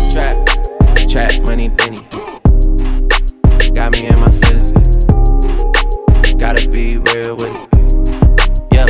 Trap money, Benny. Got me in my feelings. Gotta be real with it. Yeah.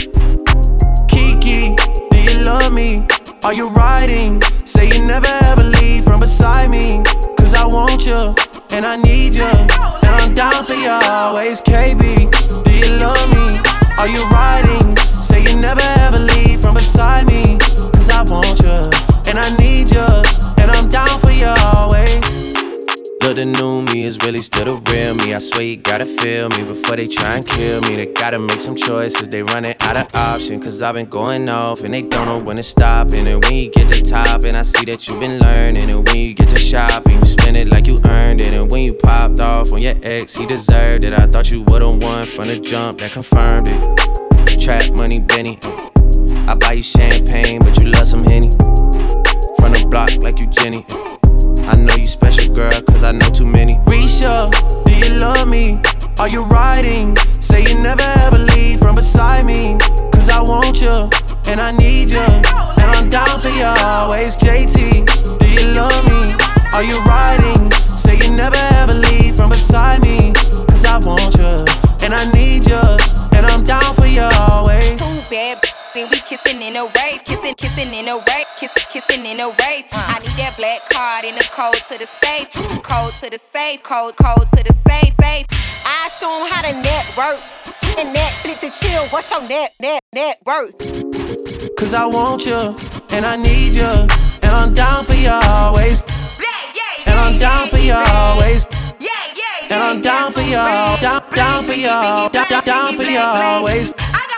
Kiki, do you love me? Are you riding? Say you never ever leave from beside me. Cause I want you, and I need you, and I'm down for you always. KB, do you love me? Are you riding? Say you never ever leave from beside me. Cause I want you, and I need you, and I'm down for you always. Look, the new me is really still the real me. I swear you gotta feel me before they try and kill me. They gotta make some choices, they running out of options. Cause I've been going off and they don't know when to stop. And when you get to top, and I see that you've been learning. And when you get to shopping, you spend it like you earned it. And when you popped off on your ex, he deserved it. I thought you would've won from the jump, that confirmed it. Trap money, Benny. I buy you champagne, but you love some Henny. From the block like you Jenny. I know you special, girl, cause I know too many. Risha, do you love me? Are you riding? Say you never ever leave from beside me. Cause I want you, and I need you, and I'm down for you always. JT, do you love me? Are you riding? Say you never ever leave from beside me. Cause I want you, and I need you, and I'm down for you always. Too bad, then we kissing in a wave, kissing in a wave, kissing in a wave. I need that black card and the code to the safe, code to the safe, code to the safe. I show 'em how to network, and Netflix and chill. What's your net worth? Cause I want you, and I need you, and I'm down for you always. And I'm down for you always. And I'm down for you, down for you, down for you always.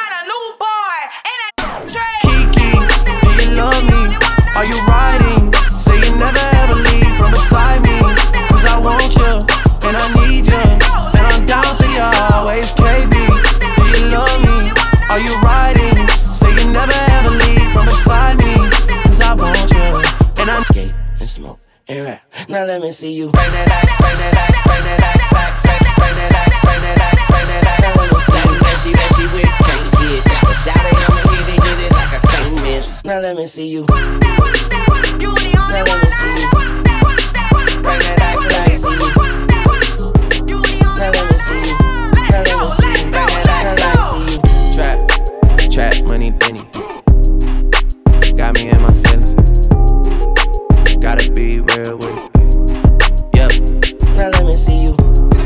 Kiki, do you love me? Are you riding? Say you never ever leave from beside me. Cause I want you, and I need you, and I'm down for you always. KB, do you love me? Are you riding? Say you never ever leave from beside me. Cause I want you, and I'm skate and smoke and rap. Now let me see you bring that back, bring that back, bring that back, bring that back, bring that back, bring that back. Now let me see you that she with can't hit that. Shout it, I'ma hit it like I can't miss. Now let me see you. Now let me see you. Bring that back, let me see you. Now let me see you. Now let me see you. Bring that back, let me see you. Trap money, Benny. Got me in my feelings. Gotta be real with it. Yep. Now let me see you.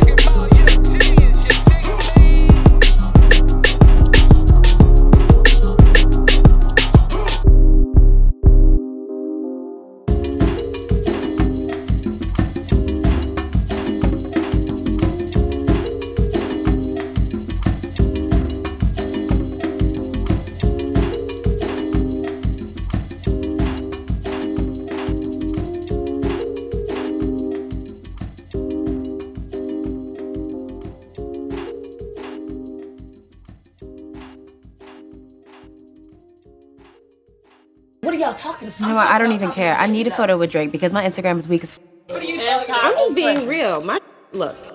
What are y'all talking about? You know what? I don't even care. I need a photo with Drake because my Instagram is weak as I'm just being real. Look,